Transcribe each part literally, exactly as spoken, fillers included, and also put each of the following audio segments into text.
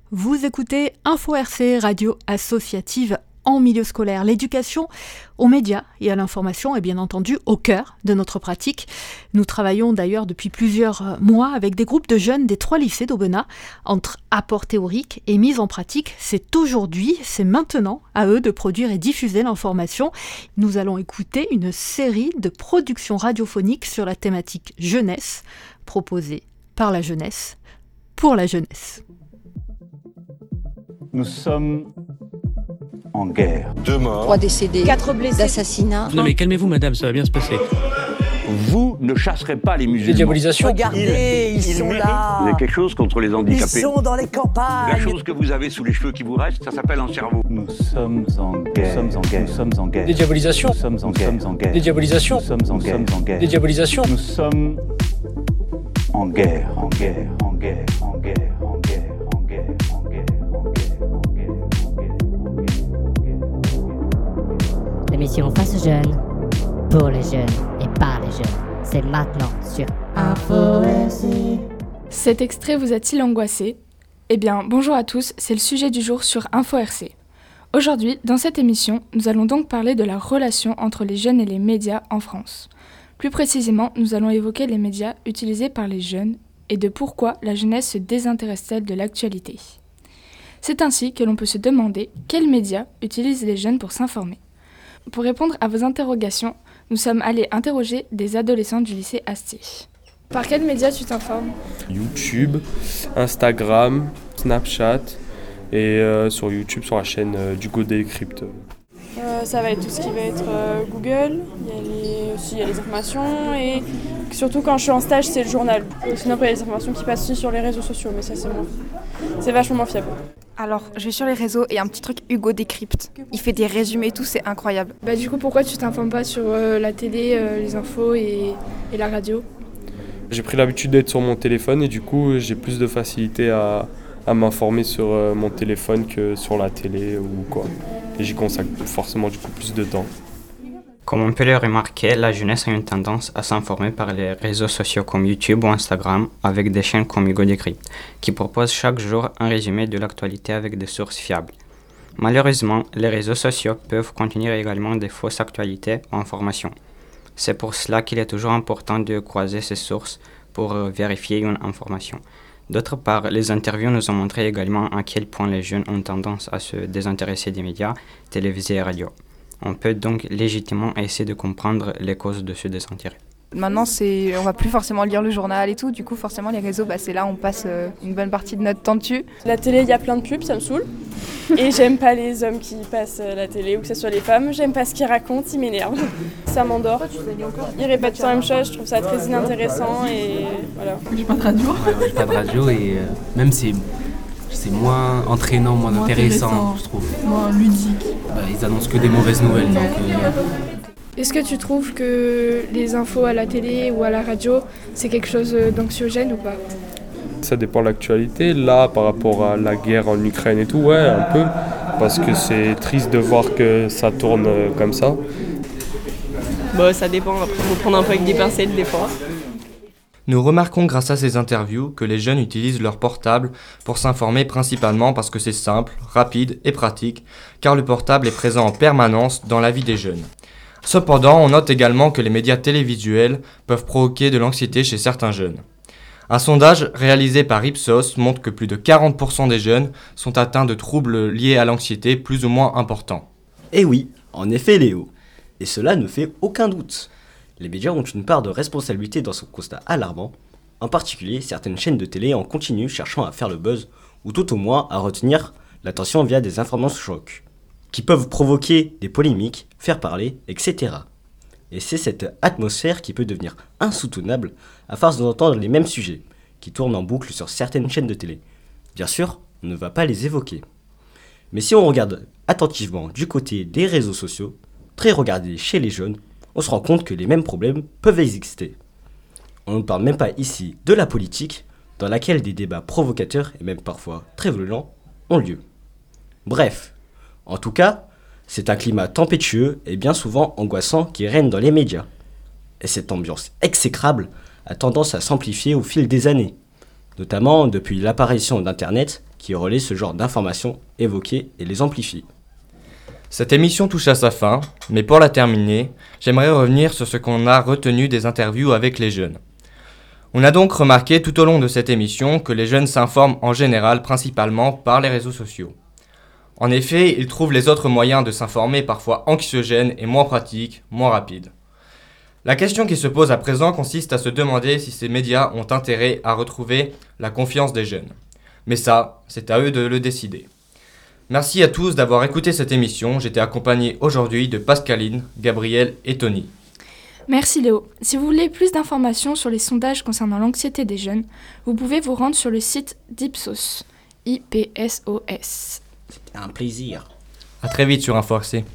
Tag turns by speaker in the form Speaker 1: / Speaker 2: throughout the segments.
Speaker 1: Vous écoutez Info R C, radio associative en milieu scolaire. L'éducation aux médias et à l'information est bien entendu au cœur de notre pratique. Nous travaillons d'ailleurs depuis plusieurs mois avec des groupes de jeunes des trois lycées d'Aubenas. Entre apport théorique et mise en pratique, c'est aujourd'hui, c'est maintenant à eux de produire et diffuser l'information. Nous allons écouter une série de productions radiophoniques sur la thématique jeunesse, proposée par la jeunesse, pour la jeunesse.
Speaker 2: Nous sommes en guerre.
Speaker 3: Deux morts.
Speaker 4: Trois décédés.
Speaker 5: Quatre blessés.
Speaker 4: D'assassinats.
Speaker 6: Non mais calmez-vous madame, ça va bien se passer.
Speaker 2: Vous ne chasserez pas les musulmans.
Speaker 6: Dédiabolisation.
Speaker 5: Regardez, ils, ils sont là.
Speaker 2: Vous avez quelque chose contre les handicapés.
Speaker 5: Ils sont dans les campagnes.
Speaker 2: La chose que vous avez sous les cheveux qui vous reste, ça s'appelle un cerveau. Nous sommes en guerre. Nous sommes en guerre. Nous sommes en guerre.
Speaker 6: Dédiabolisation.
Speaker 2: Nous sommes en guerre. Nous sommes en guerre.
Speaker 6: Dédiabolisation.
Speaker 2: Nous sommes en guerre. Nous sommes en guerre.
Speaker 6: Dédiabolisation.
Speaker 2: Nous sommes en guerre. En guerre. En guerre. En guerre. En guerre. En guerre. En guerre.
Speaker 7: L'émission Face Jeunes, pour les jeunes et par les jeunes. C'est maintenant sur Info R C.
Speaker 8: Cet extrait vous a-t-il angoissé ? Eh bien, bonjour à tous, c'est le sujet du jour sur Info R C. Aujourd'hui, dans cette émission, nous allons donc parler de la relation entre les jeunes et les médias en France. Plus précisément, nous allons évoquer les médias utilisés par les jeunes et de pourquoi la jeunesse se désintéresse-t-elle de l'actualité. C'est ainsi que l'on peut se demander quels médias utilisent les jeunes pour s'informer. Pour répondre à vos interrogations, nous sommes allés interroger des adolescents du lycée Astier. Par quels médias tu t'informes ?
Speaker 9: YouTube, Instagram, Snapchat et euh, sur YouTube sur la chaîne euh, d'Hugo Décrypte.
Speaker 10: Euh, ça va être tout ce qui va être euh, Google, il y a les, aussi il y a les informations et surtout quand je suis en stage c'est le journal. Et sinon après il y a les informations qui passent aussi sur les réseaux sociaux mais ça c'est moins, c'est vachement moins fiable.
Speaker 11: Alors, je vais sur les réseaux et un petit truc Hugo Décrypte. Il fait des résumés et tout, c'est incroyable.
Speaker 8: Bah du coup, pourquoi tu t'informes pas sur euh, la télé, euh, les infos et, et la radio ?
Speaker 9: J'ai pris l'habitude d'être sur mon téléphone et du coup, j'ai plus de facilité à, à m'informer sur euh, mon téléphone que sur la télé ou quoi. Et j'y consacre forcément du coup plus de temps.
Speaker 12: Comme on peut le remarquer, la jeunesse a une tendance à s'informer par les réseaux sociaux comme YouTube ou Instagram avec des chaînes comme Hugo Décrypte, qui proposent chaque jour un résumé de l'actualité avec des sources fiables. Malheureusement, les réseaux sociaux peuvent contenir également des fausses actualités ou informations. C'est pour cela qu'il est toujours important de croiser ces sources pour vérifier une information. D'autre part, les interviews nous ont montré également à quel point les jeunes ont tendance à se désintéresser des médias, télévisés et radio. On peut donc légitimement essayer de comprendre les causes de ce désintérêt.
Speaker 11: Maintenant, c'est, on va plus forcément lire le journal et tout, du coup forcément les réseaux, bah, c'est là où on passe euh, une bonne partie de notre temps dessus.
Speaker 10: La télé, il y a plein de pubs, ça me saoule. Et j'aime pas les hommes qui passent à la télé ou que ce soit les femmes, j'aime pas ce qu'ils racontent, ils m'énervent. Ça m'endort. Ils répètent toujours la même chose, je trouve ça très inintéressant et voilà.
Speaker 13: J'ai pas de radio.
Speaker 14: J'ai pas de radio et euh, même c'est... C'est moins entraînant, moins, moins intéressant, intéressant, je trouve.
Speaker 13: Moins ludique.
Speaker 14: Bah, ils annoncent que des mauvaises nouvelles. Donc, euh...
Speaker 8: Est-ce que tu trouves que les infos à la télé ou à la radio, c'est quelque chose d'anxiogène ou pas ?
Speaker 9: Ça dépend de l'actualité. Là, par rapport à la guerre en Ukraine et tout, ouais, un peu. Parce que c'est triste de voir que ça tourne comme ça.
Speaker 10: Bah, ça dépend. Après, il faut prendre un peu avec des pincettes des fois.
Speaker 15: Nous remarquons grâce à ces interviews que les jeunes utilisent leur portable pour s'informer principalement parce que c'est simple, rapide et pratique, car le portable est présent en permanence dans la vie des jeunes. Cependant, on note également que les médias télévisuels peuvent provoquer de l'anxiété chez certains jeunes. Un sondage réalisé par Ipsos montre que plus de quarante pour cent des jeunes sont atteints de troubles liés à l'anxiété plus ou moins importants.
Speaker 16: Eh oui, en effet Léo, et cela ne fait aucun doute. Les médias ont une part de responsabilité dans ce constat alarmant, en particulier certaines chaînes de télé en continu cherchant à faire le buzz, ou tout au moins à retenir l'attention via des informations chocs, qui peuvent provoquer des polémiques, faire parler, et cetera. Et c'est cette atmosphère qui peut devenir insoutenable à force d'entendre les mêmes sujets, qui tournent en boucle sur certaines chaînes de télé. Bien sûr, on ne va pas les évoquer. Mais si on regarde attentivement du côté des réseaux sociaux, très regardés chez les jeunes, on se rend compte que les mêmes problèmes peuvent exister. On ne parle même pas ici de la politique, dans laquelle des débats provocateurs et même parfois très violents ont lieu. Bref, en tout cas, c'est un climat tempétueux et bien souvent angoissant qui règne dans les médias. Et cette ambiance exécrable a tendance à s'amplifier au fil des années. notamment depuis l'apparition d'Internet qui relaie ce genre d'informations évoquées et les amplifie.
Speaker 15: Cette émission touche à sa fin, mais pour la terminer, j'aimerais revenir sur ce qu'on a retenu des interviews avec les jeunes. On a donc remarqué tout au long de cette émission que les jeunes s'informent en général principalement par les réseaux sociaux. En effet, ils trouvent les autres moyens de s'informer parfois anxiogènes et moins pratiques, moins rapides. La question qui se pose à présent consiste à se demander si ces médias ont intérêt à retrouver la confiance des jeunes. Mais ça, c'est à eux de le décider. Merci à tous d'avoir écouté cette émission. J'étais accompagné aujourd'hui de Pascaline, Gabriel et Tony.
Speaker 8: Merci Léo. Si vous voulez plus d'informations sur les sondages concernant l'anxiété des jeunes, vous pouvez vous rendre sur le site d'Ipsos. I P S O S.
Speaker 16: C'était un plaisir.
Speaker 15: A très vite sur Info R C.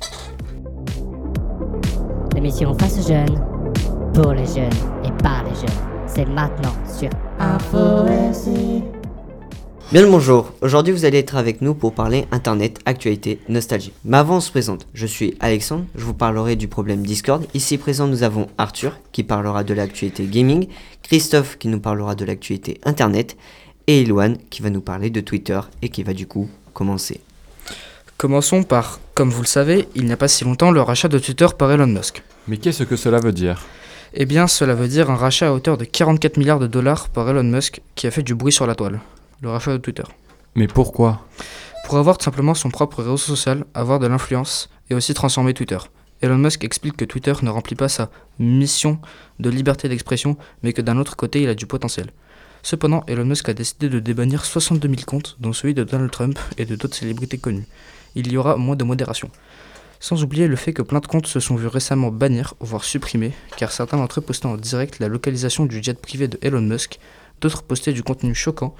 Speaker 7: L'émission Face Jeune, pour les jeunes et par les jeunes. C'est maintenant sur Info R C.
Speaker 3: Bien le bonjour, aujourd'hui vous allez être avec nous pour parler internet, actualité, nostalgie. Mais avant on se présente, je suis Alexandre, je vous parlerai du problème Discord. Ici présent nous avons Arthur qui parlera de l'actualité gaming, Christophe qui nous parlera de l'actualité internet et Eloane qui va nous parler de Twitter et qui va du coup commencer.
Speaker 4: Commençons par, comme vous le savez, il n'y a pas si longtemps le rachat de Twitter par Elon Musk.
Speaker 13: Mais qu'est-ce que cela veut dire ?
Speaker 4: Eh bien cela veut dire un rachat à hauteur de quarante-quatre milliards de dollars par Elon Musk qui a fait du bruit sur la toile. Le rachat de Twitter.
Speaker 13: Mais pourquoi ?
Speaker 4: Pour avoir tout simplement son propre réseau social, avoir de l'influence et aussi transformer Twitter. Elon Musk explique que Twitter ne remplit pas sa mission de liberté d'expression, mais que d'un autre côté il a du potentiel. Cependant, Elon Musk a décidé de débannir soixante-deux mille comptes, dont celui de Donald Trump et de d'autres célébrités connues. Il y aura moins de modération. Sans oublier le fait que plein de comptes se sont vus récemment bannir, voire supprimés, car certains d'entre eux postaient en direct la localisation du jet privé de Elon Musk, d'autres postaient du contenu choquant,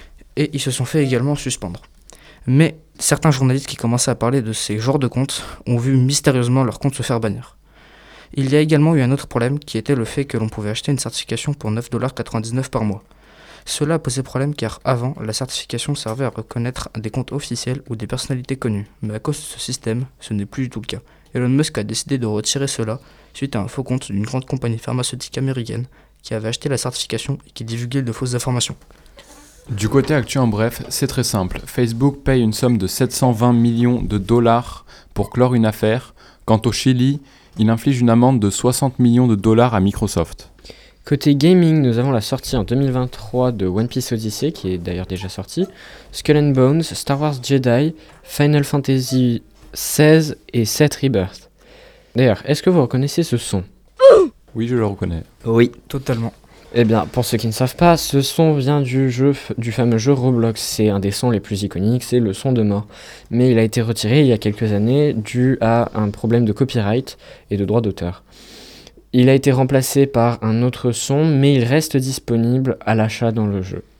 Speaker 4: et ils se sont fait également suspendre. Mais certains journalistes qui commençaient à parler de ces genres de comptes ont vu mystérieusement leur compte se faire bannir. Il y a également eu un autre problème qui était le fait que l'on pouvait acheter une certification pour neuf dollars quatre-vingt-dix-neuf par mois. Cela a posé problème car avant, la certification servait à reconnaître des comptes officiels ou des personnalités connues. Mais à cause de ce système, ce n'est plus du tout le cas. Elon Musk a décidé de retirer cela suite à un faux compte d'une grande compagnie pharmaceutique américaine qui avait acheté la certification et qui divulguait de fausses informations.
Speaker 13: Du côté actu en bref, c'est très simple. Facebook paye une somme de sept cent vingt millions de dollars pour clore une affaire. Quant au Chili, il inflige une amende de soixante millions de dollars à Microsoft.
Speaker 17: Côté gaming, nous avons la sortie en deux mille vingt-trois de One Piece Odyssey, qui est d'ailleurs déjà sorti, Skull and Bones, Star Wars Jedi, Final Fantasy seize et sept Rebirth. D'ailleurs, est-ce que vous reconnaissez ce son ?
Speaker 13: Oui, je le reconnais.
Speaker 3: Oui,
Speaker 4: totalement.
Speaker 17: Eh bien, pour ceux qui ne savent pas, ce son vient du jeu, du fameux jeu Roblox. C'est un des sons les plus iconiques, c'est le son de mort. Mais il a été retiré il y a quelques années dû à un problème de copyright et de droit d'auteur. Il a été remplacé par un autre son, mais il reste disponible à l'achat dans le jeu.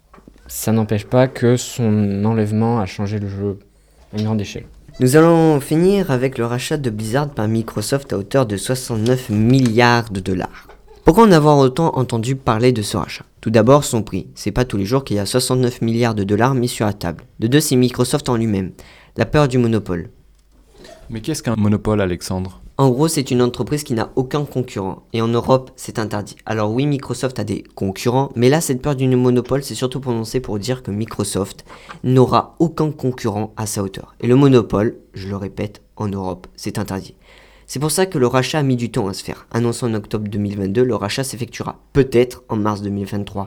Speaker 17: Ça n'empêche pas que son enlèvement a changé le jeu à une grande échelle.
Speaker 3: Nous allons finir avec le rachat de Blizzard par Microsoft à hauteur de soixante-neuf milliards de dollars. Pourquoi en avoir autant entendu parler de ce rachat ? Tout d'abord, son prix. C'est pas tous les jours qu'il y a soixante-neuf milliards de dollars mis sur la table. De deux, c'est Microsoft en lui-même. La peur du monopole.
Speaker 13: Mais qu'est-ce qu'un monopole, Alexandre ?
Speaker 3: En gros, c'est une entreprise qui n'a aucun concurrent. Et en Europe, c'est interdit. Alors oui, Microsoft a des concurrents, mais là, cette peur du monopole, c'est surtout prononcé pour dire que Microsoft n'aura aucun concurrent à sa hauteur. Et le monopole, je le répète, en Europe, c'est interdit. C'est pour ça que le rachat a mis du temps à se faire. Annoncé en octobre deux mille vingt-deux, le rachat s'effectuera peut-être en mars deux mille vingt-trois.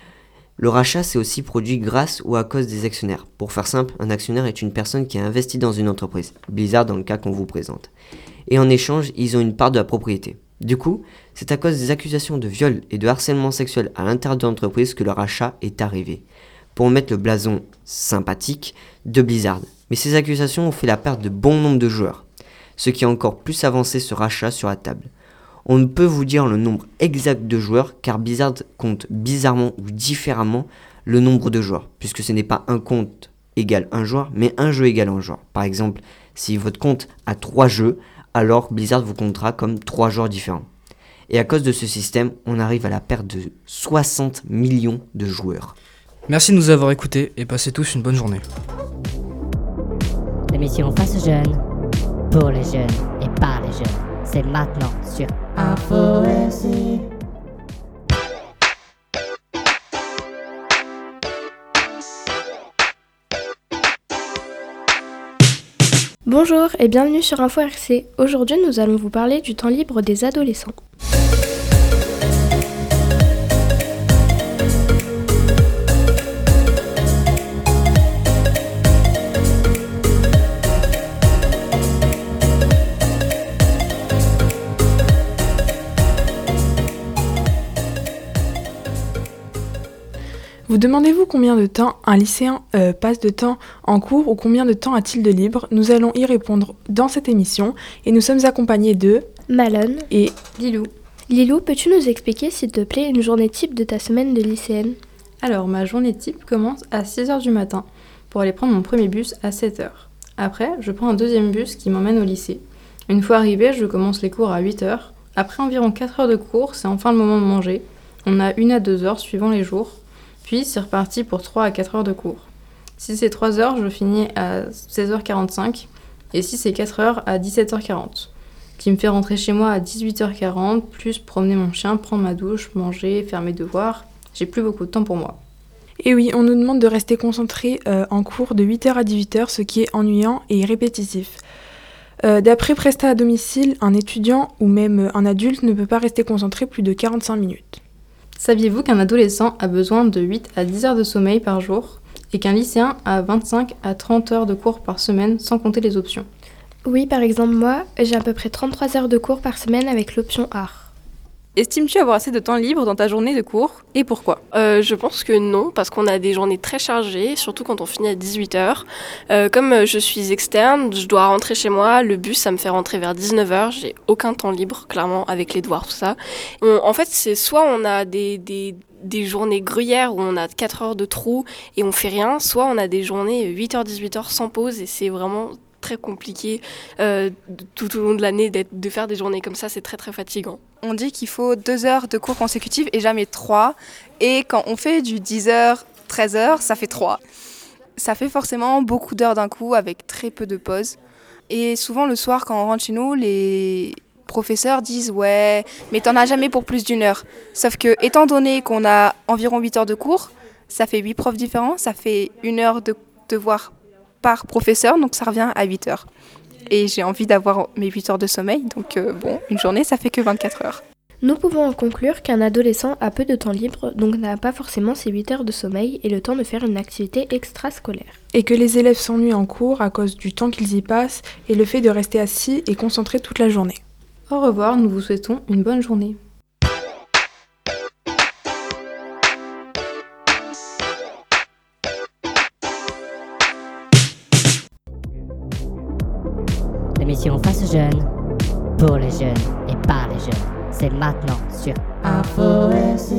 Speaker 3: Le rachat s'est aussi produit grâce ou à cause des actionnaires. Pour faire simple, un actionnaire est une personne qui a investi dans une entreprise, Blizzard dans le cas qu'on vous présente. Et en échange, ils ont une part de la propriété. Du coup, c'est à cause des accusations de viol et de harcèlement sexuel à l'intérieur de l'entreprise que le rachat est arrivé. Pour mettre le blason sympathique de Blizzard. Mais ces accusations ont fait la perte de bon nombre de joueurs. Ce qui a encore plus avancé ce rachat sur la table. On ne peut vous dire le nombre exact de joueurs car Blizzard compte bizarrement ou différemment le nombre de joueurs, puisque ce n'est pas un compte égale un joueur, mais un jeu égale un joueur. Par exemple, si votre compte a trois jeux, alors Blizzard vous comptera comme trois joueurs différents. Et à cause de ce système, on arrive à la perte de soixante millions de joueurs.
Speaker 4: Merci de nous avoir écoutés et passez tous une bonne journée.
Speaker 7: L'émission Face Jeune, pour les jeunes et par les jeunes. C'est maintenant sur Info R C.
Speaker 18: Bonjour et bienvenue sur Info R C. Aujourd'hui, nous allons vous parler du temps libre des adolescents.
Speaker 8: Vous demandez-vous combien de temps un lycéen euh, passe de temps en cours ou combien de temps a-t-il de libre? Nous allons y répondre dans cette émission et nous sommes accompagnés de
Speaker 18: Malone
Speaker 8: et
Speaker 18: Lilou. Lilou, peux-tu nous expliquer s'il te plaît une journée type de ta semaine de lycéenne?
Speaker 19: Alors, ma journée type commence à six heures du matin pour aller prendre mon premier bus à sept heures. Après, je prends un deuxième bus qui m'emmène au lycée. Une fois arrivé, je commence les cours à huit heures. Après environ quatre heures de cours, c'est enfin le moment de manger. On a une à deux heures suivant les jours. Puis c'est reparti pour trois à quatre heures de cours. Si c'est trois heures, je finis à seize heures quarante-cinq. Et si c'est quatre heures, à dix-sept heures quarante. Qui me fait rentrer chez moi à dix-huit heures quarante, plus promener mon chien, prendre ma douche, manger, faire mes devoirs. J'ai plus beaucoup de temps pour moi.
Speaker 8: Et oui, on nous demande de rester concentré euh, en cours de huit heures à dix-huit heures, ce qui est ennuyant et répétitif. Euh, d'après Presta à domicile, un étudiant ou même un adulte ne peut pas rester concentré plus de quarante-cinq minutes.
Speaker 19: Saviez-vous qu'un adolescent a besoin de huit à dix heures de sommeil par jour et qu'un lycéen a vingt-cinq à trente heures de cours par semaine sans compter les options?
Speaker 18: Oui, par exemple, moi, j'ai à peu près trente-trois heures de cours par semaine avec l'option art.
Speaker 20: Estimes-tu avoir assez de temps libre dans ta journée de cours et pourquoi?
Speaker 21: euh, Je pense que non, parce qu'on a des journées très chargées, surtout quand on finit à dix-huit heures. Euh, comme je suis externe, je dois rentrer chez moi, le bus ça me fait rentrer vers dix-neuf heures, j'ai aucun temps libre, clairement, avec les devoirs, tout ça. On, en fait, c'est soit on a des, des, des journées gruyères où on a quatre heures de trou et on fait rien, soit on a des journées huit heures dix-huit heures sans pause et c'est vraiment très compliqué euh, tout au long de l'année d'être, de faire des journées comme ça, c'est très très fatigant.
Speaker 11: On dit qu'il faut deux heures de cours consécutifs et jamais trois. Et quand on fait du dix heures, treize heures, ça fait trois. Ça fait forcément beaucoup d'heures d'un coup avec très peu de pauses. Et souvent le soir, quand on rentre chez nous, les professeurs disent « Ouais, mais t'en as jamais pour plus d'une heure ». Sauf que, étant donné qu'on a environ huit heures de cours, ça fait huit profs différents, ça fait une heure de devoir par professeur, donc ça revient à huit heures. Et j'ai envie d'avoir mes huit heures de sommeil, donc euh, bon, une journée, ça fait que vingt-quatre heures.
Speaker 18: Nous pouvons en conclure qu'un adolescent a peu de temps libre, donc n'a pas forcément ses huit heures de sommeil et le temps de faire une activité extrascolaire.
Speaker 8: Et que les élèves s'ennuient en cours à cause du temps qu'ils y passent et le fait de rester assis et concentrés toute la journée.
Speaker 19: Au revoir, nous vous souhaitons une bonne journée.
Speaker 7: L'émission Face Jeune, pour les jeunes et par les jeunes, c'est maintenant sur Info R C.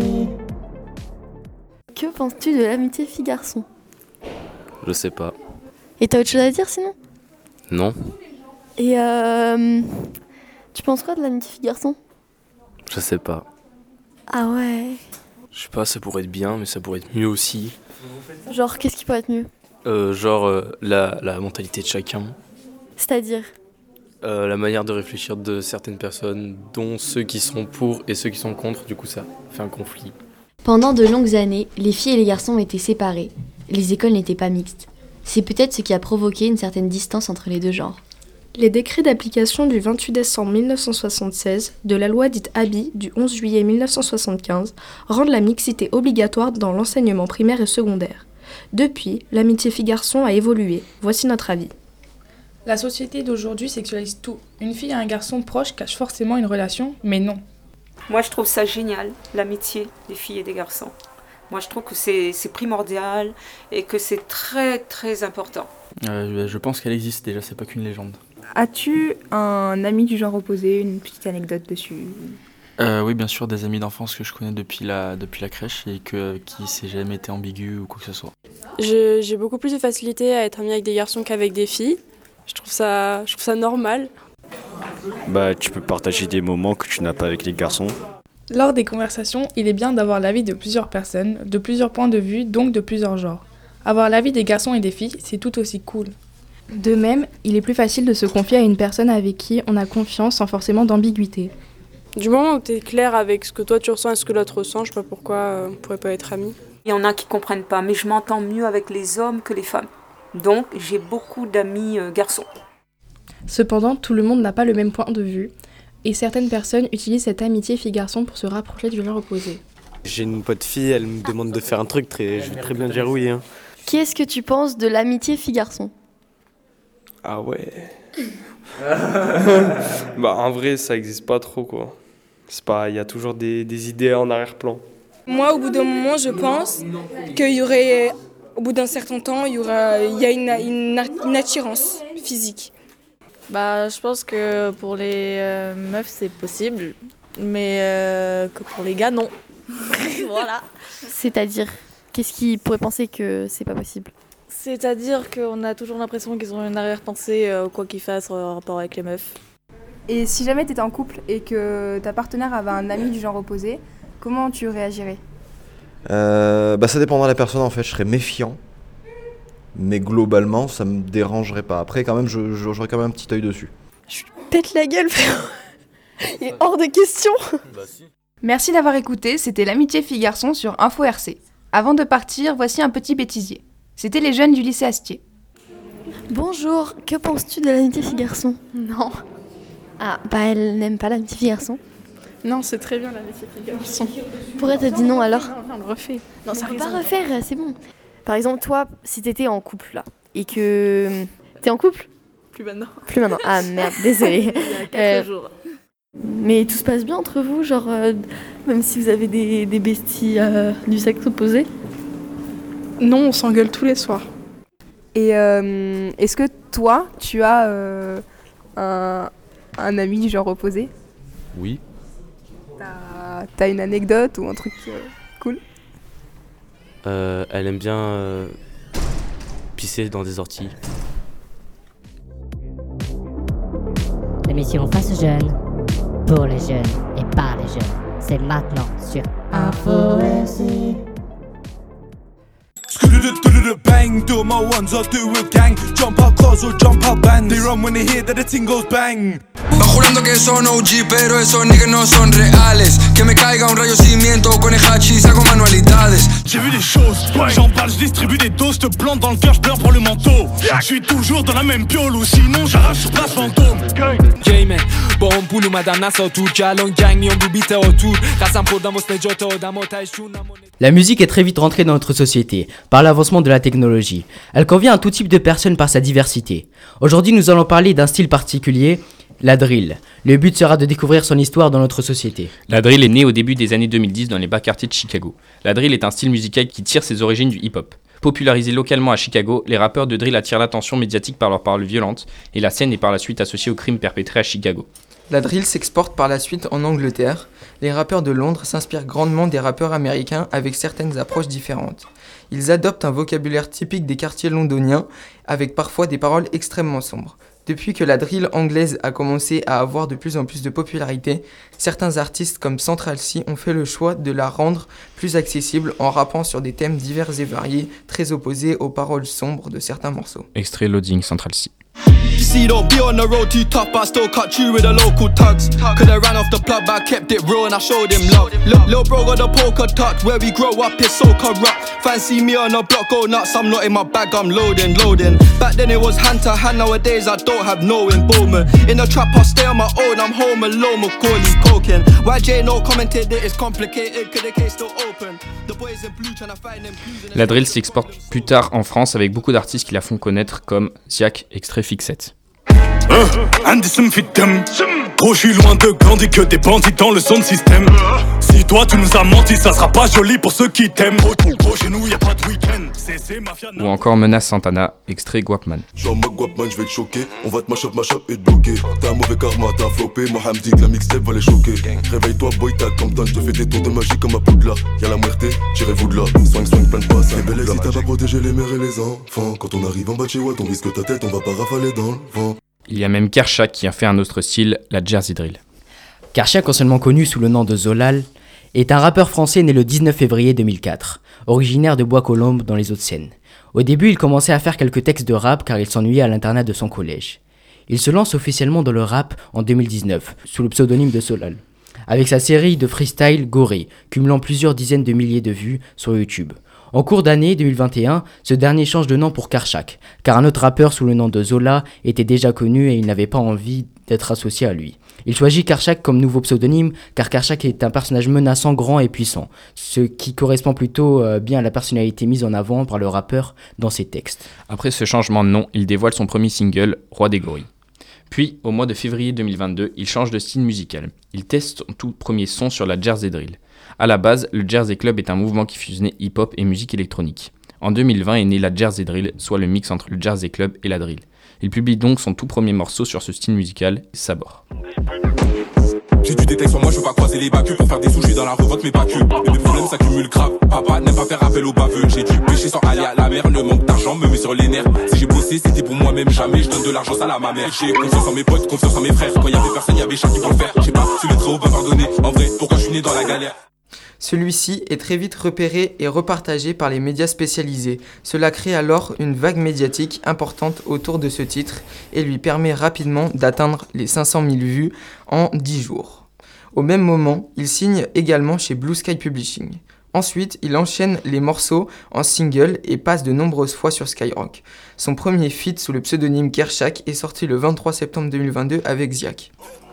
Speaker 22: Que penses-tu de l'amitié fille-garçon?
Speaker 23: Je sais pas.
Speaker 22: Et t'as autre chose à dire sinon?
Speaker 23: Non.
Speaker 22: Et euh... tu penses quoi de l'amitié fille-garçon?
Speaker 23: Je sais pas.
Speaker 22: Ah ouais.
Speaker 23: Je sais pas, ça pourrait être bien, mais ça pourrait être mieux aussi.
Speaker 22: Genre, qu'est-ce qui pourrait être mieux?
Speaker 23: Euh, genre, euh, la, la mentalité de chacun.
Speaker 22: C'est-à-dire?
Speaker 23: Euh, la manière de réfléchir de certaines personnes, dont ceux qui sont pour et ceux qui sont contre, du coup ça fait un conflit.
Speaker 24: Pendant de longues années, les filles et les garçons étaient séparés. Les écoles n'étaient pas mixtes. C'est peut-être ce qui a provoqué une certaine distance entre les deux genres.
Speaker 18: Les décrets d'application du vingt-huit décembre mille neuf cent soixante-seize de la loi dite Abi du onze juillet mille neuf cent soixante-quinze rendent la mixité obligatoire dans l'enseignement primaire et secondaire. Depuis, l'amitié fille-garçon a évolué. Voici notre avis.
Speaker 25: La société d'aujourd'hui sexualise tout. Une fille et un garçon proche cachent forcément une relation, mais non.
Speaker 26: Moi, je trouve ça génial, l'amitié des filles et des garçons. Moi, je trouve que c'est, c'est primordial et que c'est très, très important.
Speaker 27: Euh, je pense qu'elle existe déjà, c'est pas qu'une légende.
Speaker 11: As-tu un ami du genre opposé, une petite anecdote dessus?
Speaker 27: euh, Oui, bien sûr, des amis d'enfance que je connais depuis la, depuis la crèche et que, qui s'est jamais été ambigu ou quoi que ce soit.
Speaker 10: Je, j'ai beaucoup plus de facilité à être amie avec des garçons qu'avec des filles. Je trouve ça, je trouve ça normal.
Speaker 28: Bah, tu peux partager des moments que tu n'as pas avec les garçons.
Speaker 25: Lors des conversations, il est bien d'avoir l'avis de plusieurs personnes, de plusieurs points de vue, donc de plusieurs genres. Avoir l'avis des garçons et des filles, c'est tout aussi cool.
Speaker 29: De même, il est plus facile de se confier à une personne avec qui on a confiance sans forcément d'ambiguïté.
Speaker 10: Du moment où tu es clair avec ce que toi tu ressens et ce que l'autre ressent, je sais pas pourquoi euh, on pourrait pas être amis.
Speaker 26: Il y en a qui comprennent pas, mais je m'entends mieux avec les hommes que les femmes. Donc, j'ai beaucoup d'amis euh, garçons.
Speaker 29: Cependant, tout le monde n'a pas le même point de vue, et certaines personnes utilisent cette amitié fille-garçon pour se rapprocher du genre opposé.
Speaker 1: J'ai une pote fille, elle me demande de faire un truc, très, je vais très bien dire oui. Hein.
Speaker 22: Qu'est-ce que tu penses de l'amitié fille-garçon?
Speaker 1: Ah ouais. Bah en vrai, ça existe pas trop quoi. C'est pas, il y a toujours des, des idées en arrière-plan.
Speaker 10: Moi, au bout d'un moment, je pense qu'il y aurait, au bout d'un certain temps, il y aura, il y a une, une, une attirance physique.
Speaker 2: Bah, je pense que pour les euh, meufs, c'est possible, mais euh, que pour les gars, non. Voilà.
Speaker 22: C'est-à-dire, qu'est-ce qui pourrait penser que c'est pas possible?
Speaker 2: C'est-à-dire qu'on a toujours l'impression qu'ils ont une arrière-pensée, euh, quoi qu'ils fassent, en rapport avec les meufs.
Speaker 11: Et si jamais t'étais en couple et que ta partenaire avait un ami du genre opposé, comment tu réagirais?
Speaker 5: euh, bah, Ça dépendra de la personne en fait, je serais méfiant. Mais globalement, ça me dérangerait pas. Après, quand même, je, je, j'aurais quand même un petit œil dessus.
Speaker 22: Je pète la gueule, frère. Il est hors de question.
Speaker 1: Bah si.
Speaker 11: Merci d'avoir écouté, c'était l'amitié fille-garçon sur Info R C. Avant de partir, voici un petit bêtisier. C'était les jeunes du lycée Astier.
Speaker 22: Bonjour, que penses-tu de l'amitié fille-garçon?
Speaker 2: Non.
Speaker 22: Ah, bah elle n'aime pas l'amitié fille-garçon.
Speaker 2: Non, c'est très bien l'amitié fille-garçon.
Speaker 22: Pourquoi t'as dit non alors?
Speaker 2: Non, on le refait.
Speaker 22: Non, ça peut pas refaire, c'est bon. Par exemple, toi, si t'étais en couple là, et que... T'es en couple?
Speaker 2: Plus maintenant.
Speaker 22: Plus maintenant. Ah merde, désolée.
Speaker 2: Il y a quatre
Speaker 22: Euh,
Speaker 2: jours.
Speaker 22: Mais tout se passe bien entre vous, genre, euh, même si vous avez des, des besties euh, du sexe opposé?
Speaker 2: Non, on s'engueule tous les soirs.
Speaker 11: Et euh, est-ce que toi, tu as euh, un, un ami du genre opposé?
Speaker 23: Oui.
Speaker 11: T'as, t'as une anecdote ou un truc euh, cool?
Speaker 23: Euh, elle aime bien euh, pisser dans des orties.
Speaker 7: L'émission Face Jeune, pour les jeunes et par les jeunes. C'est maintenant sur Info R C.
Speaker 6: Bang, do my ones, I do a gang. Jump out cars or jump out bands. They run when they hear that the thing goes bang.
Speaker 9: Va jurando que son O G, pero esos niggas no son reales. Que me caiga un rayo cimiento con el hachís, hago manualidades.
Speaker 6: J'ai vu des choses, j'en parle, je distribue des doses de plantes dans le cœur, je pleure pour le manteau. Je suis toujours dans la même piole ou sinon j'arrache sur place fantôme.
Speaker 12: Game, bon pulu madame sautu, jalon gang mi on bubite autour. Rasam pour damos nejoto damotai shuna.
Speaker 14: La musique est très vite rentrée dans notre société, par l'avancement de la technologie. Elle convient à tout type de personnes par sa diversité. Aujourd'hui, nous allons parler d'un style particulier, la drill. Le but sera de découvrir son histoire dans notre société.
Speaker 15: La drill est née au début des années deux mille dix dans les bas quartiers de Chicago. La drill est un style musical qui tire ses origines du hip-hop. Popularisé localement à Chicago, les rappeurs de drill attirent l'attention médiatique par leurs paroles violentes, et la scène est par la suite associée aux crimes perpétrés à Chicago.
Speaker 16: La drill s'exporte par la suite en Angleterre. Les rappeurs de Londres s'inspirent grandement des rappeurs américains avec certaines approches différentes. Ils adoptent un vocabulaire typique des quartiers londoniens, avec parfois des paroles extrêmement sombres. Depuis que la drill anglaise a commencé à avoir de plus en plus de popularité, certains artistes comme Central C ont fait le choix de la rendre plus accessible en rappant sur des thèmes divers et variés, très opposés aux paroles sombres de certains morceaux.
Speaker 15: Extrait Loading Central C.
Speaker 6: See, don't be on the road too tough, but I still cut you with the local tugs. Coulda ran off the plug, but I kept it real and I showed him love. Look, little bro got the polka dot, where we grow up is so corrupt. Fancy me on the block, go nuts, I'm not in my bag, I'm loading, loading. Back then it was hand to hand, nowadays I don't have no involvement. In the trap I stay on my own, I'm home alone, Macaulay coking. Y J no commented that it's complicated, could the case still open? The boys in blue trying to find them clues.
Speaker 15: La drill s'exporte plus tard en France avec beaucoup d'artistes qui la font connaître comme Ziak, extrait Fixette.
Speaker 6: Euh, Anderson fit them. Gros, je suis loin de grandir que des bandits dans le son de système. Si toi tu nous as menti, ça sera pas joli pour ceux qui t'aiment. Gros, chez nous y a pas de week-end. C'est, c'est mafia.
Speaker 15: Ou encore Menace Santana, extrait Guapman.
Speaker 30: J'suis en mode Guapman, j'vais te choquer. On va te mash up, mash up et te bloquer. T'as un mauvais karma, t'as flopé. Moi, me dit que la mixtape va les choquer. Réveille-toi, boy, t'as Compton. J'te fais des tours de magie comme à Poudlard. Y'a la muerte, tirez-vous de là. Swing, swing, plein de passes. Les belles, si t'as pas protégé les mères et les enfants. Quand on arrive en bas de chez Watt, on risque ta tête, on va pas rafaler dans le vent.
Speaker 15: Il y a même Kershak qui a fait un autre style, la Jersey Drill.
Speaker 14: Kershak, anciennement connu sous le nom de Zolal, est un rappeur français né le dix-neuf février deux mille quatre, originaire de Bois-Colombes dans les Hauts-de-Seine. Au début, il commençait à faire quelques textes de rap car il s'ennuyait à l'internat de son collège. Il se lance officiellement dans le rap en deux mille dix-neuf, sous le pseudonyme de Zolal, avec sa série de freestyle Gorée, cumulant plusieurs dizaines de milliers de vues sur YouTube. En cours d'année deux mille vingt et un, ce dernier change de nom pour Karchak, car un autre rappeur sous le nom de Zola était déjà connu et il n'avait pas envie d'être associé à lui. Il choisit Karchak comme nouveau pseudonyme car Karchak est un personnage menaçant, grand et puissant, ce qui correspond plutôt euh, bien à la personnalité mise en avant par le rappeur dans ses textes.
Speaker 15: Après ce changement de nom, il dévoile son premier single, Roi des gorilles. Puis, au mois de février deux mille vingt-deux, il change de style musical. Il teste son tout premier son sur la Jersey Drill. À la base, le Jersey Club est un mouvement qui fusionnait hip-hop et musique électronique. En deux mille vingt est née la Jersey Drill, soit le mix entre le Jersey Club et la drill. Il publie donc son tout premier morceau sur ce style musical, Sabor.
Speaker 3: J'ai du détail sur moi, je veux pas croiser les bacus. Pour faire des sous, je suis dans la revolte, mais pas que. Et mes problèmes s'accumulent grave. Papa n'aime pas faire appel aux baveux. J'ai dû pêcher sans aller à la mer. Le manque d'argent me met sur les nerfs. Si j'ai bossé, c'était pour moi-même. Jamais je donne de l'argent sale à ma mère. J'ai confiance en mes potes, confiance en mes frères. Quand y avait personne, y avait chaque qui pour le faire. J'ai pas su le très haut, pas pardonner. En vrai, pourquoi je suis né dans la galère?
Speaker 16: Celui-ci est très vite repéré et repartagé par les médias spécialisés. Cela crée alors une vague médiatique importante autour de ce titre et lui permet rapidement d'atteindre les cinq cent mille vues en dix jours. Au même moment, il signe également chez Blue Sky Publishing. Ensuite, il enchaîne les morceaux en single et passe de nombreuses fois sur Skyrock. Son premier feat sous le pseudonyme Karchak est sorti le vingt-trois septembre deux mille vingt-deux avec Ziak.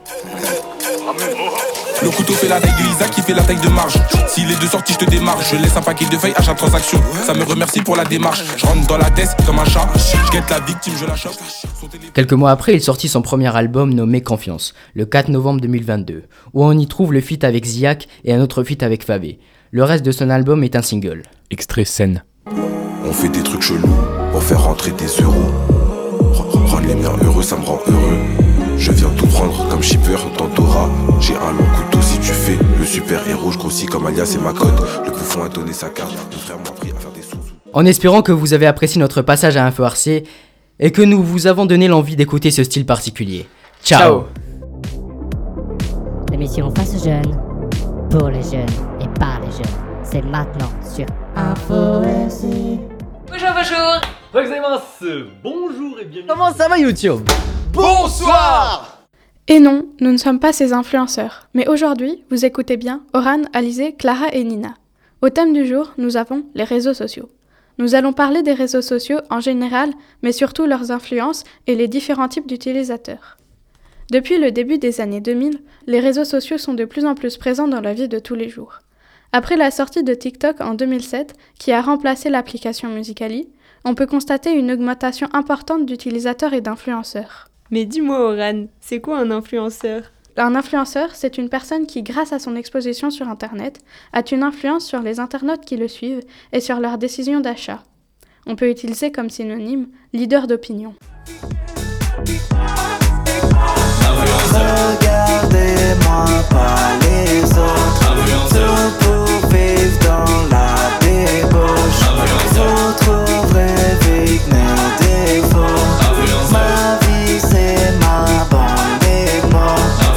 Speaker 3: Le couteau fait la taille de Isaac qui fait la taille de marge. Si les deux sorties je te démarre, je laisse un paquet de feuilles à chaque transaction. Ça me remercie pour la démarche. Je rentre dans la tête comme un chat. Je guette la victime, je la chope.
Speaker 14: Quelques mois après, il sortit son premier album nommé Confiance, le quatre novembre deux mille vingt-deux, où on y trouve le feat avec Ziak et un autre feat avec Favé. Le reste de son album est un single.
Speaker 15: Extrait scène.
Speaker 30: On fait des trucs chelous pour faire rentrer des euros. Rendre les miens heureux, ça me rend heureux. Je viens tout prendre comme shipper dans Dora. J'ai un long couteau si tu fais le super héros. Je grossis comme alias et ma cote. Le bouffon a donné sa carte. Mon frère m'a appris à faire des sous.
Speaker 14: En espérant que vous avez apprécié notre passage à Info R C et que nous vous avons donné l'envie d'écouter ce style particulier. Ciao, Ciao.
Speaker 7: L'émission Face Jeune, pour les jeunes et par les jeunes, c'est maintenant sur Info R C.
Speaker 4: Bonjour, bonjour.
Speaker 8: Bonjour et bienvenue.
Speaker 13: Comment ça va YouTube?
Speaker 8: Bonsoir.
Speaker 25: Et non, nous ne sommes pas ces influenceurs. Mais aujourd'hui, vous écoutez bien Oran, Alizé, Clara et Nina. Au thème du jour, nous avons les réseaux sociaux. Nous allons parler des réseaux sociaux en général, mais surtout leurs influences et les différents types d'utilisateurs. Depuis le début des années deux mille, les réseaux sociaux sont de plus en plus présents dans la vie de tous les jours. Après la sortie de TikTok en deux mille sept, qui a remplacé l'application Musical.ly, on peut constater une augmentation importante d'utilisateurs et d'influenceurs.
Speaker 4: Mais dis-moi Oran, c'est quoi un influenceur?
Speaker 25: Un influenceur, c'est une personne qui, grâce à son exposition sur Internet, a une influence sur les internautes qui le suivent et sur leurs décisions d'achat. On peut utiliser comme synonyme leader d'opinion.
Speaker 17: Regardez-moi pas les autres, tout pour vivre dans la débauche. Vous trouverez vite mes défauts. Ma vie c'est ma bande et moi.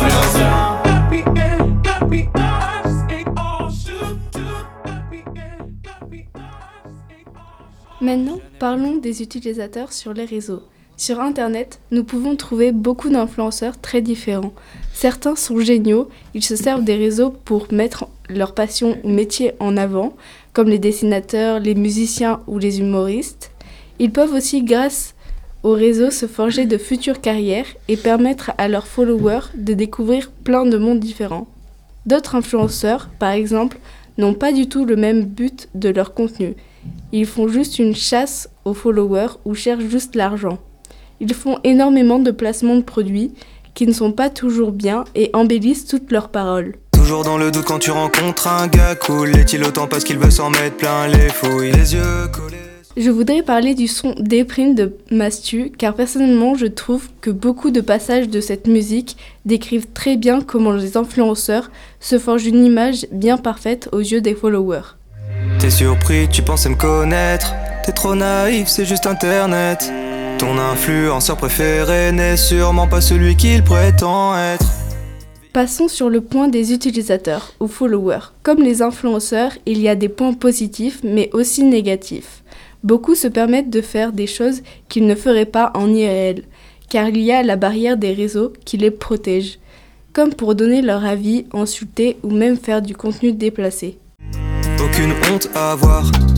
Speaker 29: Maintenant, parlons des utilisateurs sur les réseaux. Sur Internet, nous pouvons trouver beaucoup d'influenceurs très différents. Certains sont géniaux, ils se servent des réseaux pour mettre leur passion ou métier en avant, comme les dessinateurs, les musiciens ou les humoristes. Ils peuvent aussi, grâce aux réseaux, se forger de futures carrières et permettre à leurs followers de découvrir plein de mondes différents. D'autres influenceurs, par exemple, n'ont pas du tout le même but de leur contenu. Ils font juste une chasse aux followers ou cherchent juste l'argent. Ils font énormément de placements de produits qui ne sont pas toujours bien et embellissent toutes leurs paroles.
Speaker 17: Toujours dans le doute quand tu rencontres un gars cool. Est-il autant parce qu'il veut s'en mettre plein les fouilles, les yeux collés?
Speaker 29: Je voudrais parler du son Déprime de Mastu, car personnellement je trouve que beaucoup de passages de cette musique décrivent très bien comment les influenceurs se forgent une image bien parfaite aux yeux des followers.
Speaker 17: T'es surpris, tu pensais me connaître. T'es trop naïf, c'est juste internet. Ton influenceur préféré n'est sûrement pas celui qu'il prétend être.
Speaker 29: Passons sur le point des utilisateurs ou followers. Comme les influenceurs, il y a des points positifs mais aussi négatifs. Beaucoup se permettent de faire des choses qu'ils ne feraient pas en I R L, car il y a la barrière des réseaux qui les protège, comme pour donner leur avis, insulter ou même faire du contenu déplacé.
Speaker 17: Aucune honte à avoir, je fais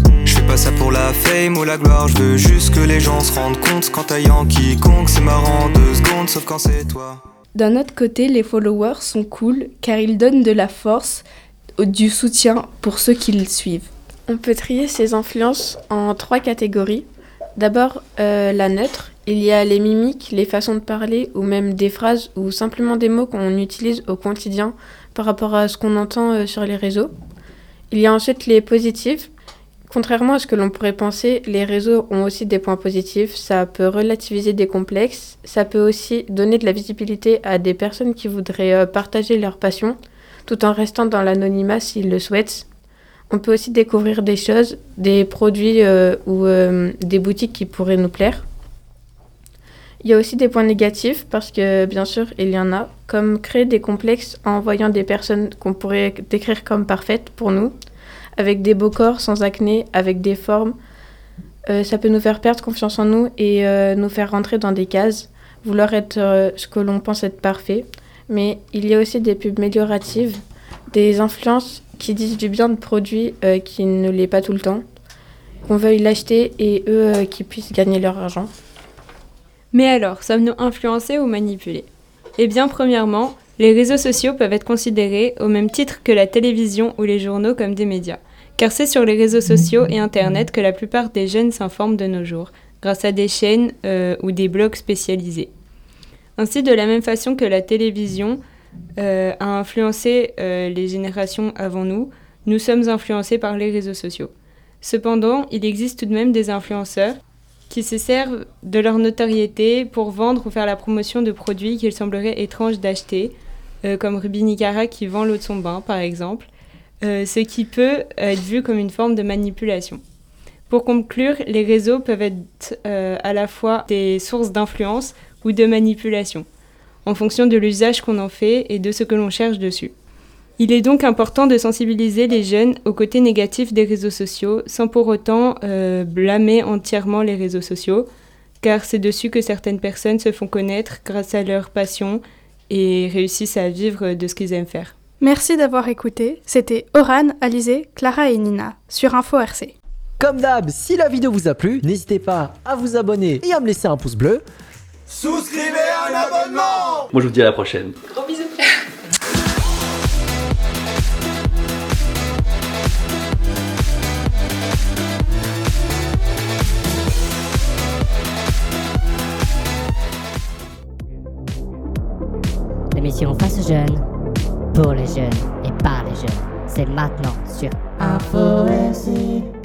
Speaker 17: pas ça pour la fame ou la gloire, je veux juste que les gens se rendent compte qu'en taillant quiconque c'est marrant deux secondes sauf quand c'est toi.
Speaker 29: D'un autre côté, les followers sont cool car ils donnent de la force, du soutien pour ceux qui les suivent.
Speaker 25: On peut trier ces influences en trois catégories. D'abord, euh, la neutre. Il y a les mimiques, les façons de parler ou même des phrases ou simplement des mots qu'on utilise au quotidien par rapport à ce qu'on entend euh, sur les réseaux. Il y a ensuite les positives. Contrairement à ce que l'on pourrait penser, les réseaux ont aussi des points positifs. Ça peut relativiser des complexes. Ça peut aussi donner de la visibilité à des personnes qui voudraient euh, partager leur passion tout en restant dans l'anonymat s'ils le souhaitent. On peut aussi découvrir des choses, des produits euh, ou euh, des boutiques qui pourraient nous plaire. Il y a aussi des points négatifs parce que bien sûr il y en a, comme créer des complexes en voyant des personnes qu'on pourrait décrire comme parfaites pour nous, avec des beaux corps sans acné, avec des formes. Euh, ça peut nous faire perdre confiance en nous et euh, nous faire rentrer dans des cases, vouloir être euh, ce que l'on pense être parfait. Mais il y a aussi des pubs amélioratives, des influences qui disent du bien de produits euh, qui ne l'est pas tout le temps, qu'on veuille l'acheter et eux euh, qui puissent gagner leur argent.
Speaker 4: Mais alors, sommes-nous influencés ou manipulés ? Eh bien, premièrement, les réseaux sociaux peuvent être considérés au même titre que la télévision ou les journaux comme des médias. Car c'est sur les réseaux sociaux et Internet que la plupart des jeunes s'informent de nos jours, grâce à des chaînes euh, ou des blogs spécialisés. Ainsi, de la même façon que la télévision euh, a influencé euh, les générations avant nous, nous sommes influencés par les réseaux sociaux. Cependant, il existe tout de même des influenceurs qui se servent de leur notoriété pour vendre ou faire la promotion de produits qu'il semblerait étrange d'acheter, euh, comme Ruby Nicara qui vend l'eau de son bain, par exemple, euh, ce qui peut être vu comme une forme de manipulation. Pour conclure, les réseaux peuvent être euh, à la fois des sources d'influence ou de manipulation, en fonction de l'usage qu'on en fait et de ce que l'on cherche dessus. Il est donc important de sensibiliser les jeunes au côté négatif des réseaux sociaux, sans pour autant euh, blâmer entièrement les réseaux sociaux, car c'est dessus que certaines personnes se font connaître grâce à leur passion et réussissent à vivre de ce qu'ils aiment faire.
Speaker 25: Merci d'avoir écouté, c'était Oran, Alizé, Clara et Nina, sur Info R C.
Speaker 8: Comme d'hab, si la vidéo vous a plu, n'hésitez pas à vous abonner et à me laisser un pouce bleu.
Speaker 10: Souscrivez un abonnement.
Speaker 23: Moi je vous dis à la prochaine.
Speaker 29: Gros bisous.
Speaker 7: L'émission Face Jeune, pour les jeunes et par les jeunes, c'est maintenant sur Info R C.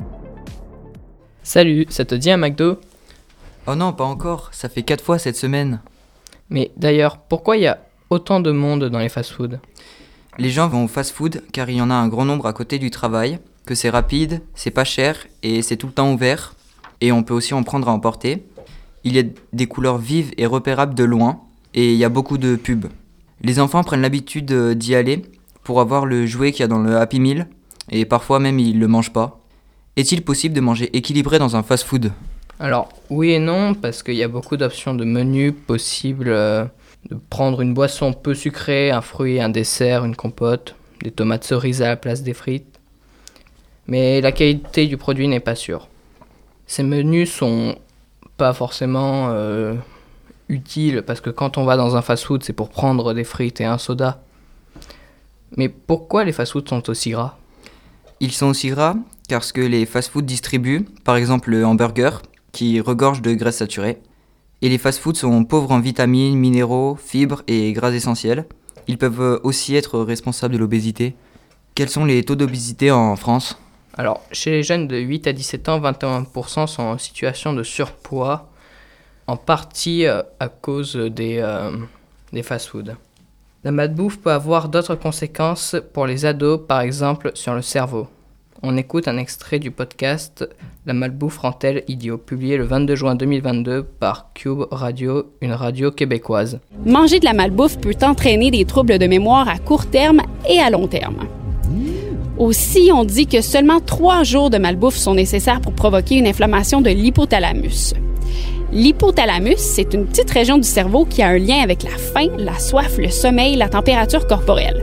Speaker 15: Salut, ça te dit un McDo ?
Speaker 16: Oh non, pas encore, ça fait quatre fois cette semaine.
Speaker 15: Mais d'ailleurs, pourquoi il y a autant de monde dans les fast-foods ?
Speaker 16: Les gens vont au fast-food car il y en a un grand nombre à côté du travail, que c'est rapide, c'est pas cher et c'est tout le temps ouvert. Et on peut aussi en prendre à emporter. Il y a des couleurs vives et repérables de loin et il y a beaucoup de pubs. Les enfants prennent l'habitude d'y aller pour avoir le jouet qu'il y a dans le Happy Meal et parfois même ils le mangent pas. Est-il possible de manger équilibré dans un fast-food ?
Speaker 15: Alors oui et non, parce qu'il y a beaucoup d'options de menus possibles, euh, de prendre une boisson peu sucrée, un fruit, un dessert, une compote, des tomates cerises à la place des frites. Mais la qualité du produit n'est pas sûre. Ces menus sont pas forcément euh, utiles, parce que quand on va dans un fast-food, c'est pour prendre des frites et un soda. Mais pourquoi les fast-foods sont aussi gras ?
Speaker 16: Ils sont aussi gras parce que les fast-foods distribuent, par exemple le hamburger, qui regorge de graisse saturée. Et les fast-foods sont pauvres en vitamines, minéraux, fibres et gras essentiels. Ils peuvent aussi être responsables de l'obésité. Quels sont les taux d'obésité en France ?
Speaker 15: Alors, chez les jeunes de huit à dix-sept ans, vingt et un pour cent sont en situation de surpoids, en partie euh, à cause des, euh, des fast-foods. La malbouffe peut avoir d'autres conséquences pour les ados, par exemple sur le cerveau. On écoute un extrait du podcast « La malbouffe rend-elle idiot » publié le vingt-deux juin deux mille vingt-deux par Cube Radio, une radio québécoise.
Speaker 13: Manger de la malbouffe peut entraîner des troubles de mémoire à court terme et à long terme. Aussi, on dit que seulement trois jours de malbouffe sont nécessaires pour provoquer une inflammation de l'hypothalamus. L'hypothalamus, c'est une petite région du cerveau qui a un lien avec la faim, la soif, le sommeil, la température corporelle.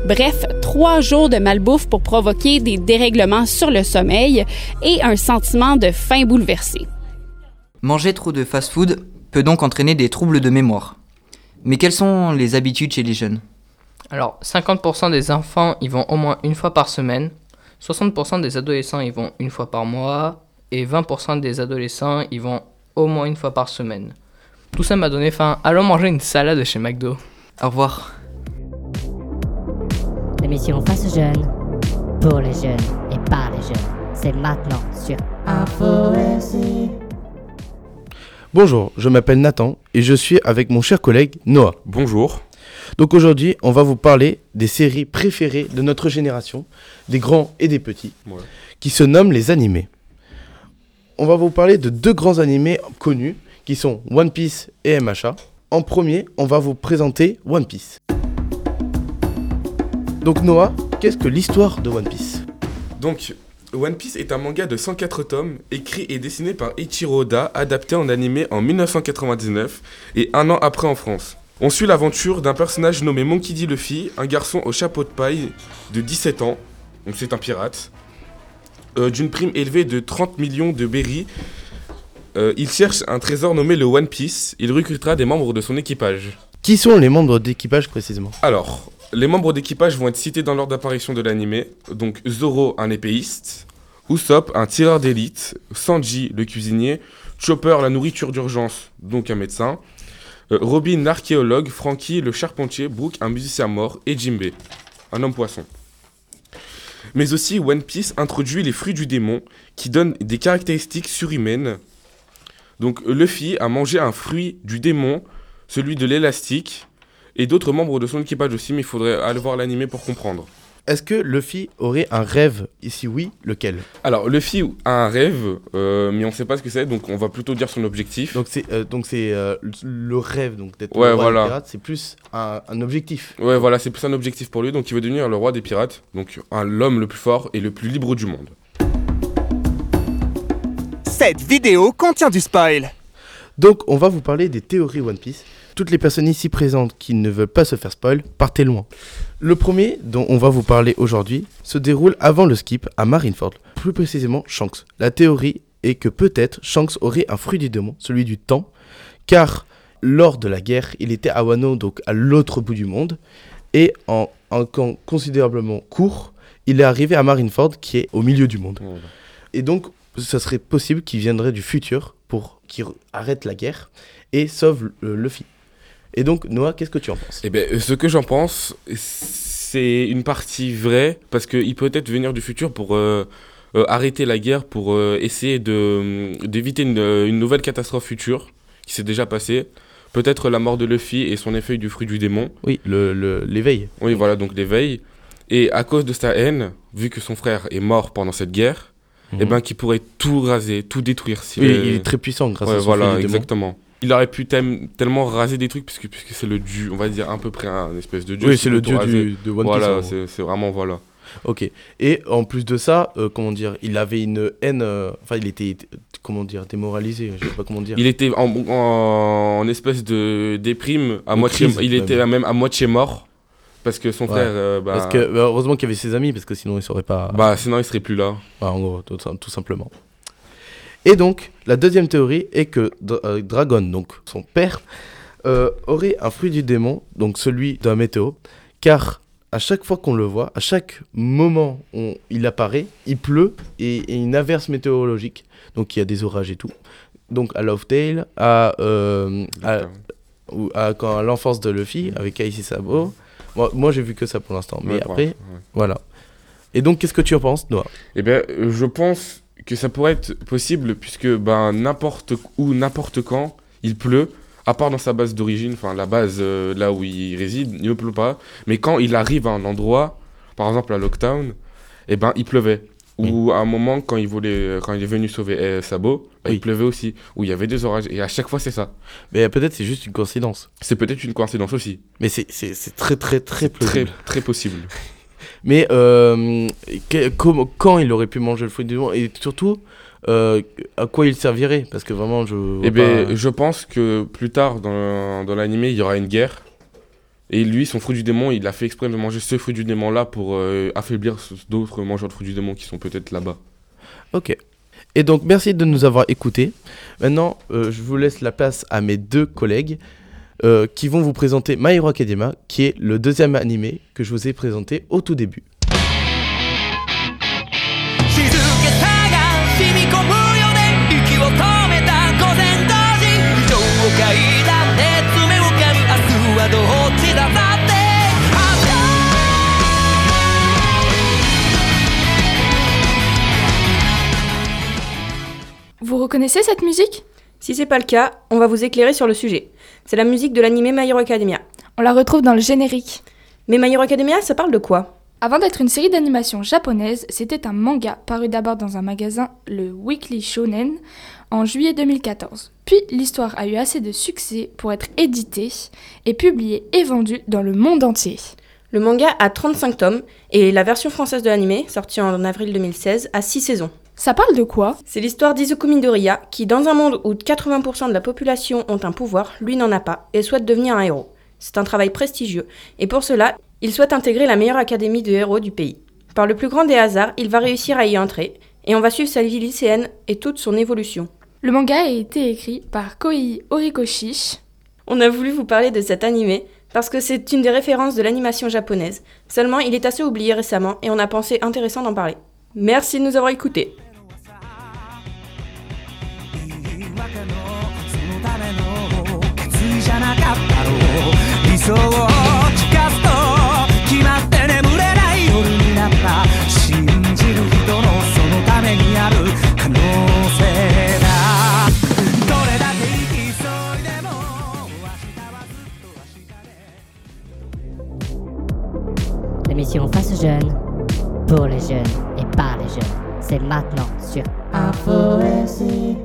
Speaker 13: Bref, trois jours de malbouffe pour provoquer des dérèglements sur le sommeil et un sentiment de faim bouleversé.
Speaker 1: Manger trop de fast-food peut donc entraîner des troubles de mémoire. Mais quelles sont les habitudes chez les jeunes ?
Speaker 5: Alors, cinquante pour cent des enfants y vont au moins une fois par semaine, soixante pour cent des adolescents y vont une fois par mois, et vingt pour cent des adolescents y vont au moins une fois par semaine. Tout ça m'a donné faim. Allons manger une salade chez McDo.
Speaker 1: Au revoir.
Speaker 7: L'émission Face Jeune, pour les jeunes et par les jeunes, c'est maintenant sur Info S C.
Speaker 18: Bonjour, je m'appelle Nathan et je suis avec mon cher collègue Noah.
Speaker 19: Bonjour.
Speaker 18: Donc aujourd'hui, on va vous parler des séries préférées de notre génération, des grands et des petits, ouais. qui se nomment les animés. On va vous parler de deux grands animés connus, qui sont One Piece et M H A. En premier, on va vous présenter One Piece. Donc Noah, qu'est-ce que l'histoire de One Piece ?
Speaker 19: Donc, One Piece est un manga de cent quatre tomes, écrit et dessiné par Eiichiro Oda, adapté en animé en dix-neuf cent quatre-vingt-dix-neuf et un an après en France. On suit l'aventure d'un personnage nommé Monkey D. Luffy, un garçon au chapeau de paille de dix-sept ans, donc c'est un pirate, euh, d'une prime élevée de trente millions de berries. Euh, il cherche un trésor nommé le One Piece, il recrutera des membres de son équipage.
Speaker 18: Qui sont les membres d'équipage précisément ?
Speaker 19: Alors, les membres d'équipage vont être cités dans l'ordre d'apparition de l'animé, donc Zoro, un épéiste, Usopp, un tireur d'élite, Sanji, le cuisinier, Chopper, la nourriture d'urgence, donc un médecin, Euh, Robin, l'archéologue, Franky, le charpentier, Brook, un musicien mort, et Jinbei, un homme poisson. Mais aussi, One Piece introduit les fruits du démon, qui donnent des caractéristiques surhumaines. Donc, Luffy a mangé un fruit du démon, celui de l'élastique, et d'autres membres de son équipage aussi, mais il faudrait aller voir l'animé pour comprendre.
Speaker 18: Est-ce que Luffy aurait un rêve ? Et si oui, lequel ?
Speaker 19: Alors, Luffy a un rêve, euh, mais on ne sait pas ce que c'est, donc on va plutôt dire son objectif.
Speaker 18: Donc c'est, euh, donc c'est euh, le rêve donc, d'être
Speaker 19: ouais,
Speaker 18: le roi
Speaker 19: voilà.
Speaker 18: des pirates, c'est plus un, un objectif.
Speaker 19: Ouais, voilà, c'est plus un objectif pour lui, donc il veut devenir le roi des pirates, donc un, l'homme le plus fort et le plus libre du monde.
Speaker 20: Cette vidéo contient du spoil.
Speaker 18: Donc on va vous parler des théories One Piece. Toutes les personnes ici présentes qui ne veulent pas se faire spoil, partez loin. Le premier dont on va vous parler aujourd'hui se déroule avant le skip à Marineford, plus précisément Shanks. La théorie est que peut-être Shanks aurait un fruit du démon, celui du temps, car lors de la guerre, il était à Wano, donc à l'autre bout du monde, et en un camp considérablement court, il est arrivé à Marineford qui est au milieu du monde. Mmh. Et donc, ça serait possible qu'il viendrait du futur pour qu'il arrête la guerre et sauve le Luffy. Et donc, Noah, qu'est-ce que tu en penses ?
Speaker 19: Eh bien, ce que j'en pense, c'est une partie vraie, parce qu'il peut peut-être venir du futur pour euh, euh, arrêter la guerre, pour euh, essayer de, d'éviter une, une nouvelle catastrophe future qui s'est déjà passée. Peut-être la mort de Luffy et son effet du fruit du démon.
Speaker 18: Oui, le, le, l'éveil.
Speaker 19: Oui, voilà, donc l'éveil. Et à cause de sa haine, vu que son frère est mort pendant cette guerre, mmh. eh ben, qu'il pourrait tout raser, tout détruire. Si
Speaker 18: oui,
Speaker 19: les...
Speaker 18: il est très puissant grâce
Speaker 19: ouais,
Speaker 18: à son
Speaker 19: voilà,
Speaker 18: fruit du démon.
Speaker 19: Exactement. Il aurait pu tem- tellement raser des trucs, puisque, puisque c'est le dieu, on va dire à peu près un espèce de dieu.
Speaker 18: Oui, c'est le dieu du, de One Piece.
Speaker 19: Voilà, c'est, c'est vraiment, voilà.
Speaker 18: Ok. Et en plus de ça, euh, comment dire, il avait une haine, euh, enfin il était, comment dire, démoralisé, je sais pas comment dire.
Speaker 19: Il était en, en, en espèce de déprime, à moitié, crise, il même. était même à moitié mort, parce que son ouais. frère... Euh, bah,
Speaker 18: parce que, bah, heureusement qu'il y avait ses amis, parce que sinon il serait pas...
Speaker 19: Bah sinon il serait plus là.
Speaker 18: Ouais, en gros, tout, tout simplement. Et donc, la deuxième théorie est que euh, Dragon, donc son père, euh, aurait un fruit du démon, donc celui d'un météo, car à chaque fois qu'on le voit, à chaque moment où il apparaît, il pleut et, et une averse météorologique, donc il y a des orages et tout. Donc à Lovedale, à, euh, à, à, à, quand, à l'enfance de Luffy, avec Ace et Sabo, moi, moi j'ai vu que ça pour l'instant, mais ouais, après, ouais. voilà. Et donc qu'est-ce que tu en penses, Noah ?
Speaker 19: Eh bien, je pense... que ça pourrait être possible puisque ben, n'importe où, n'importe quand, il pleut, à part dans sa base d'origine, enfin la base euh, là où il réside, il ne pleut pas. Mais quand il arrive à un endroit, par exemple à Lockdown, eh ben, il pleuvait. Oui. Ou à un moment, quand il, voulait, quand il est venu sauver eh, Sabo, ben, oui. il pleuvait aussi. Où il y avait des orages. Et à chaque fois, c'est ça.
Speaker 18: Mais peut-être c'est juste une coïncidence.
Speaker 19: C'est peut-être une coïncidence aussi.
Speaker 18: Mais c'est, c'est, c'est très très très
Speaker 19: très, très possible.
Speaker 18: Mais euh, que, comment, quand il aurait pu manger le fruit du démon et surtout euh, à quoi il servirait ? Parce que vraiment je.
Speaker 19: Eh bien, pas... je pense que plus tard dans, dans l'animé il y aura une guerre. Et lui, son fruit du démon, il a fait exprès de manger ce fruit du démon-là pour euh, affaiblir d'autres mangeurs de fruits du démon qui sont peut-être là-bas.
Speaker 18: Ok. Et donc, merci de nous avoir écoutés. Maintenant, euh, je vous laisse la place à mes deux collègues euh, qui vont vous présenter My Hero Academia, qui est le deuxième animé que je vous ai présenté au tout début.
Speaker 25: Vous reconnaissez cette musique ?
Speaker 2: Si c'est pas le cas, on va vous éclairer sur le sujet. C'est la musique de l'anime My Hero Academia.
Speaker 25: On la retrouve dans le générique.
Speaker 2: Mais My Hero Academia, ça parle de quoi ?
Speaker 25: Avant d'être une série d'animation japonaise, c'était un manga paru d'abord dans un magasin, le Weekly Shonen, en juillet deux mille quatorze. Puis l'histoire a eu assez de succès pour être éditée et publiée et vendue dans le monde entier.
Speaker 2: Le manga a trente-cinq tomes et la version française de l'anime, sortie en avril deux mille seize, a six saisons.
Speaker 25: Ça parle de quoi ?
Speaker 2: C'est l'histoire d'Izuku Midoriya qui, dans un monde où quatre-vingts pour cent de la population ont un pouvoir, lui n'en a pas et souhaite devenir un héros. C'est un travail prestigieux et pour cela, il souhaite intégrer la meilleure académie de héros du pays. Par le plus grand des hasards, il va réussir à y entrer et on va suivre sa vie lycéenne et toute son évolution.
Speaker 25: Le manga a été écrit par Kohei Horikoshi.
Speaker 2: On a voulu vous parler de cet animé parce que c'est une des références de l'animation japonaise. Seulement, il est assez oublié récemment et on a pensé intéressant d'en parler. Merci de nous avoir écoutés.
Speaker 7: L'émission Face Jeune, pour les jeunes et par les jeunes. C'est maintenant sur Info S C.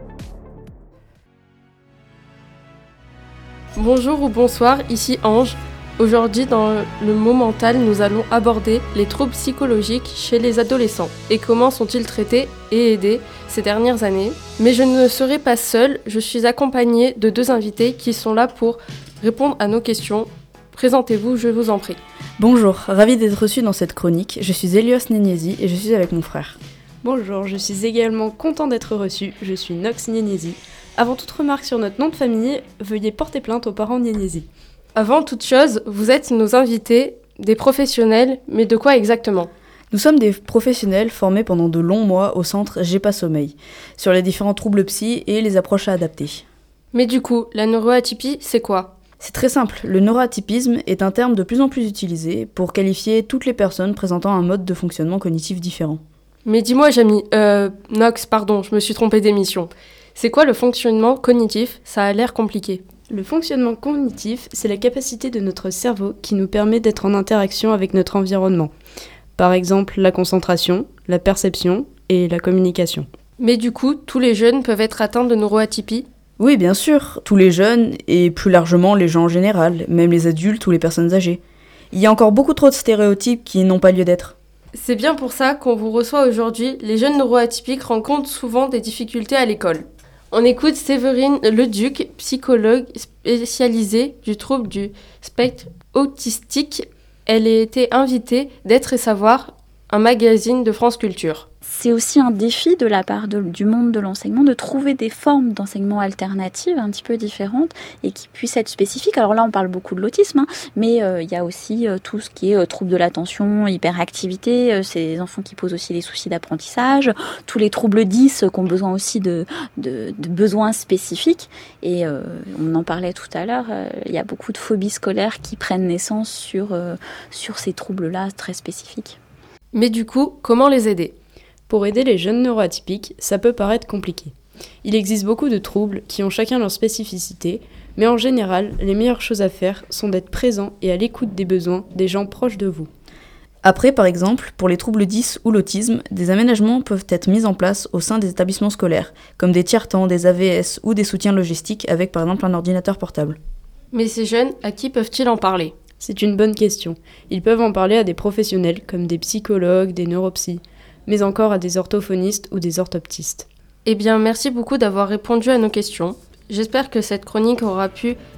Speaker 4: Bonjour ou bonsoir, ici Ange. Aujourd'hui, dans le mot mental, nous allons aborder les troubles psychologiques chez les adolescents et comment sont-ils traités et aidés ces dernières années. Mais je ne serai pas seule, je suis accompagnée de deux invités qui sont là pour répondre à nos questions. Présentez-vous, je vous en prie.
Speaker 9: Bonjour, ravie d'être reçue dans cette chronique. Je suis Elios Nénési et je suis avec mon frère.
Speaker 2: Bonjour, je suis également content d'être reçue. Je suis Nox Nénési. Avant toute remarque sur notre nom de famille, veuillez porter plainte aux parents Nénési.
Speaker 4: Avant toute chose, vous êtes nos invités, des professionnels, mais de quoi exactement ?
Speaker 9: Nous sommes des professionnels formés pendant de longs mois au centre J'ai pas sommeil, sur les différents troubles psy et les approches à adapter.
Speaker 4: Mais du coup, la neuroatypie, c'est quoi ?
Speaker 9: C'est très simple, le neuroatypisme est un terme de plus en plus utilisé pour qualifier toutes les personnes présentant un mode de fonctionnement cognitif différent.
Speaker 4: Mais dis-moi, Jamy, euh, Nox, pardon, je me suis trompée d'émission. C'est quoi le fonctionnement cognitif ? Ça a l'air compliqué.
Speaker 2: Le fonctionnement cognitif, c'est la capacité de notre cerveau qui nous permet d'être en interaction avec notre environnement. Par exemple, la concentration, la perception et la communication.
Speaker 4: Mais du coup, tous les jeunes peuvent être atteints de neuroatypie ?
Speaker 9: Oui, bien sûr, tous les jeunes et plus largement les gens en général, même les adultes ou les personnes âgées. Il y a encore beaucoup trop de stéréotypes qui n'ont pas lieu d'être.
Speaker 4: C'est bien pour ça qu'on vous reçoit aujourd'hui. Les jeunes neuroatypiques rencontrent souvent des difficultés à l'école. On écoute Séverine Leduc, psychologue spécialisée du trouble du spectre autistique. Elle a été invitée d'Être et Savoir, un magazine de France Culture.
Speaker 11: C'est aussi un défi de la part de, du monde de l'enseignement de trouver des formes d'enseignement alternatives un petit peu différentes et qui puissent être spécifiques. Alors là, on parle beaucoup de l'autisme, hein, mais il euh, y a aussi euh, tout ce qui est euh, trouble de l'attention, hyperactivité, euh, c'est des enfants qui posent aussi des soucis d'apprentissage, tous les troubles dix euh, qui ont besoin aussi de, de, de besoins spécifiques. Et euh, on en parlait tout à l'heure, il euh, y a beaucoup de phobies scolaires qui prennent naissance sur, euh, sur ces troubles-là très spécifiques.
Speaker 4: Mais du coup, comment les aider ?
Speaker 2: Pour aider les jeunes neuroatypiques, ça peut paraître compliqué. Il existe beaucoup de troubles qui ont chacun leur spécificité, mais en général, les meilleures choses à faire sont d'être présent et à l'écoute des besoins des gens proches de vous.
Speaker 9: Après, par exemple, pour les troubles dix ou l'autisme, des aménagements peuvent être mis en place au sein des établissements scolaires, comme des tiers-temps, des A V S ou des soutiens logistiques avec par exemple un ordinateur portable.
Speaker 4: Mais ces jeunes, à qui peuvent-ils en parler ?
Speaker 2: C'est une bonne question. Ils peuvent en parler à des professionnels comme des psychologues, des neuropsys, mais encore à des orthophonistes ou des orthoptistes.
Speaker 4: Eh bien, merci beaucoup d'avoir répondu à nos questions. J'espère que cette chronique aura pu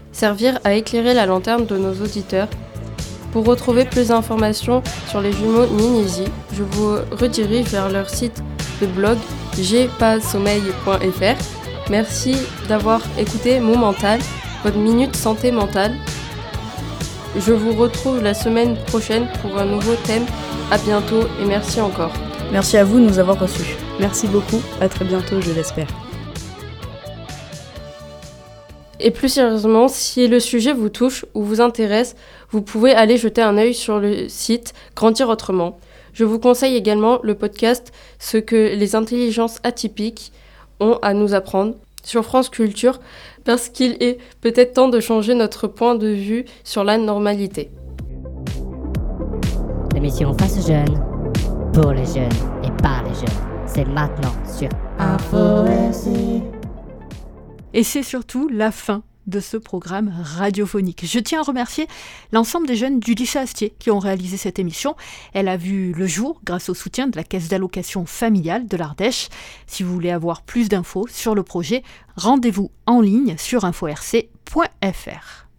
Speaker 3: servir à éclairer la lanterne de nos auditeurs. Pour retrouver plus d'informations sur les jumeaux Ninisi, je vous redirige vers leur site de blog g pas sommeil point f r. Merci d'avoir écouté Mon Mental, votre minute santé mentale. Je vous retrouve la semaine prochaine pour un nouveau thème. À bientôt et merci encore.
Speaker 9: Merci à vous de nous avoir reçus. Merci beaucoup, à très bientôt, je l'espère.
Speaker 3: Et plus sérieusement, si le sujet vous touche ou vous intéresse, vous pouvez aller jeter un œil sur le site Grandir Autrement. Je vous conseille également le podcast Ce que les intelligences atypiques ont à nous apprendre sur France Culture, parce qu'il est peut-être temps de changer notre point de vue sur la normalité.
Speaker 7: L'émission Face Jeune, pour les jeunes et par les jeunes, c'est maintenant sur Info S C.
Speaker 6: Et c'est surtout la fin de ce programme radiophonique. Je tiens à remercier l'ensemble des jeunes du lycée Astier qui ont réalisé cette émission. Elle a vu le jour grâce au soutien de la Caisse d'allocation familiale de l'Ardèche. Si vous voulez avoir plus d'infos sur le projet, rendez-vous en ligne sur info r c point f r.